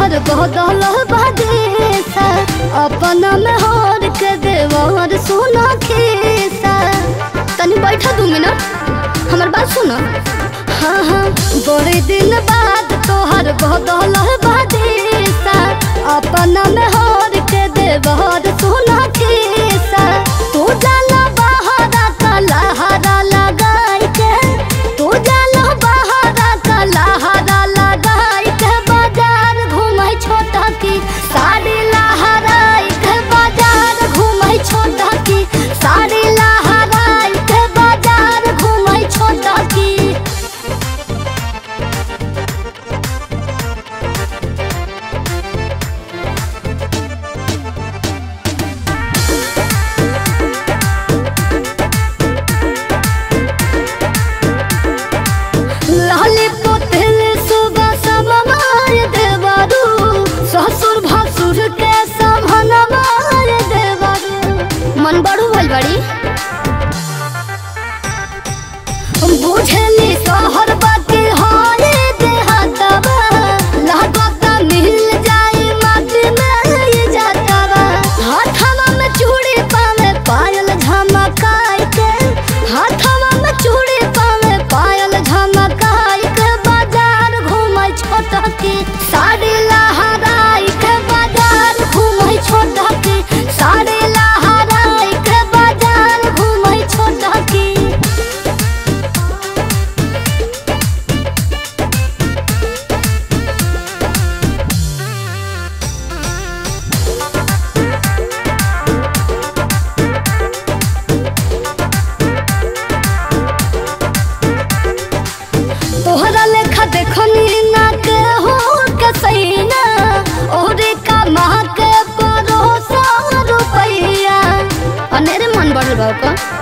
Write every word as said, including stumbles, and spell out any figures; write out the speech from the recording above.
तोहर बदल बदेसा अपना में हार के देवर सोना खेसा। तनी बैठा दू मिनट हमार बात सुनो। हाँ हाँ बड़े दिन बाद तोहर बदल बदेसा अपना में हार के देवर सोना खेसा। तू जाला बहारा काला हरा लगाई के, तू जाला बहारा काला हरा लगाई के बाजार घूमे छोटा की साड़ी लहराई के बाजार घूमे छोटा की साड़ी लहराई के बाजार घूमे छोटा की। लाली पोतल सुबह सब मार देवारू ससुर भसुर के समहन मार देवारू। मन बड़ू भइल बड़ी बुझली शहर बाकी हारे देहातवा लागता मिल जाई माटी में ये जातवा। हाथवा में चूड़ी पावे पायल झमकाई के, हाथवा में चूड़ी पावे पायल झमकाई के बाजार घूमे छोटा की साड़ी लहराई के बाजार घूमे छोटा की साड़ी लहराई के बाजार घूमे छोटा की। तोहरा लेखा देखनी ना के हो के सैना ओरे का माँ के परोसा रुपैया। अनेरे मन बढ़ल बा का